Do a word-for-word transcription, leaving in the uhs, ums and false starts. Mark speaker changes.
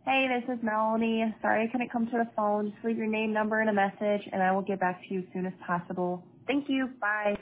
Speaker 1: Hey, this is Melanie. Sorry I couldn't come to the phone. Just leave your name, number, and a message, and I will get back to you as soon as possible. Thank you. Bye.